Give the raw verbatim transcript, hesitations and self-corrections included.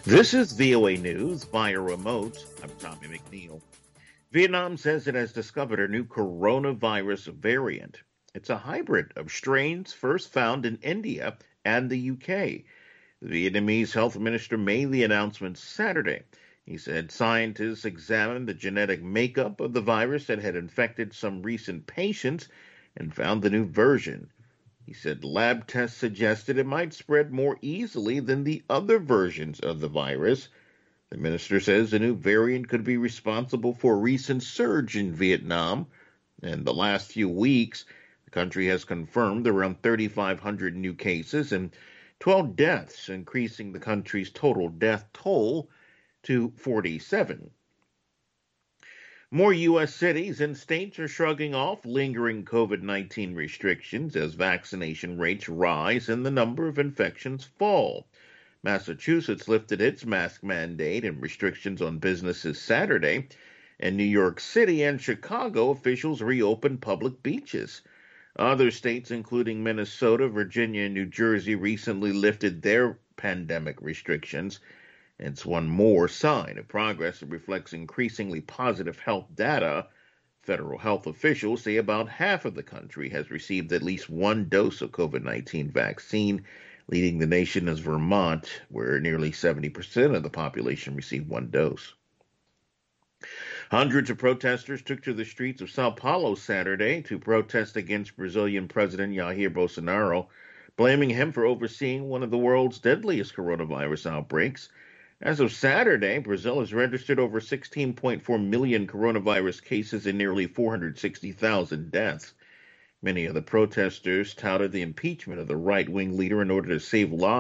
This is V O A News via remote. I'm Tommy McNeil. Vietnam says it has discovered a new coronavirus variant. It's a hybrid of strains first found in India and the U K. The Vietnamese health minister made the announcement Saturday. He said scientists examined the genetic makeup of the virus that had infected some recent patients and found the new version. He said lab tests suggested it might spread more easily than the other versions of the virus. The minister says the new variant could be responsible for a recent surge in Vietnam. In the last few weeks, the country has confirmed around thirty-five hundred new cases and twelve deaths, increasing the country's total death toll to forty-seven. More U S cities and states are shrugging off lingering COVID nineteen restrictions as vaccination rates rise and the number of infections fall. Massachusetts lifted its mask mandate and restrictions on businesses Saturday. In New York City and Chicago, officials reopened public beaches. Other states, including Minnesota, Virginia, and New Jersey, recently lifted their pandemic restrictions. It's one more sign of progress that reflects increasingly positive health data. Federal health officials say about half of the country has received at least one dose of COVID nineteen vaccine. Leading the nation is Vermont, where nearly seventy percent of the population received one dose. Hundreds of protesters took to the streets of Sao Paulo Saturday to protest against Brazilian President Jair Bolsonaro, blaming him for overseeing one of the world's deadliest coronavirus outbreaks. As of Saturday, Brazil has registered over sixteen point four million coronavirus cases and nearly four hundred sixty thousand deaths. Many of the protesters touted the impeachment of the right-wing leader in order to save lives.